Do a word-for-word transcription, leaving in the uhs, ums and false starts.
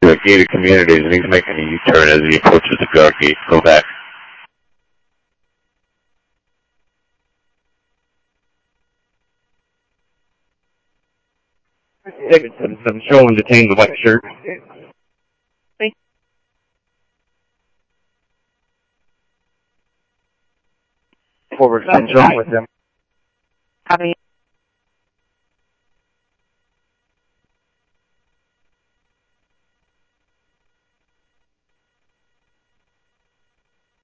The gated communities, and he's making a U-turn as he approaches the guard gate. Go back. Davidson, I'm showing detained the white shirt. Forward, something's wrong with him. Copy.